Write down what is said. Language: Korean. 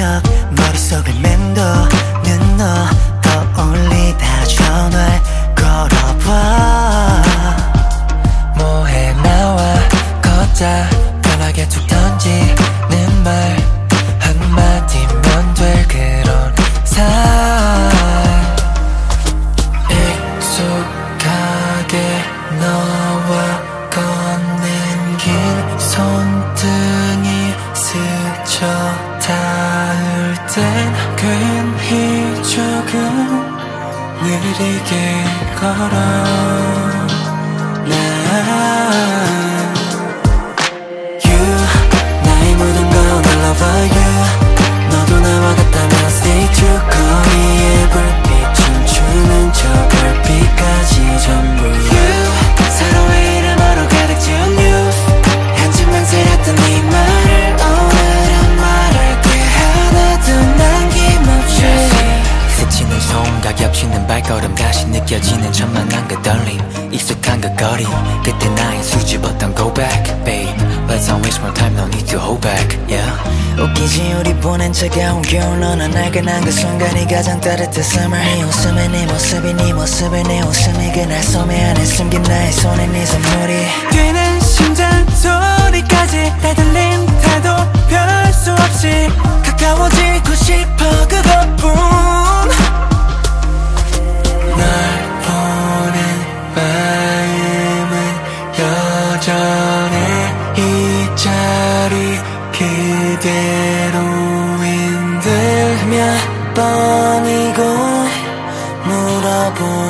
새벽 머릿속을 맴도는 너 떠올리다 전화를 걸어봐. 뭐해 나와 걷자 편하게 툭 던지는 말 한마디면 될 그런 사이. 익숙하게 너와 걷는 길 손등이 스쳐 닿을 땐 괜히 조금 느리게 걸어. 나의 모든 건 I love you. 너도 나와 같다면 stay true. 거리의 불빛 춤추는 저 별빛까지 전부 you. 서로의 이름으로 가득 채운 youth. 한줌만 새렸던 네 말을 오늘은 말할게 하나도 남김없이. 스치는 손과 겹치는 발걸음 다시 느껴지는 천만한 그 떨림 익숙한 그 거리 그때 나의 수줍었던 go back babe. Let's not waste more time, no need to hold back yeah. 웃기지 우리 보낸 차가운 겨울 너나 날씬한 그 순간이 가장 따뜻한 summer. 네 웃음에 네 모습이 네 모습에 내 웃음이 그날 소매 안에 숨긴 나의 손에 네 선물이 뛰는 심장 소리까지 다 들린 태도 별 수 없이 가까워지고 싶어 그것뿐. 날 보낸 마음은 여전해 이 자리 그대로인 듯 몇 번이고 물어보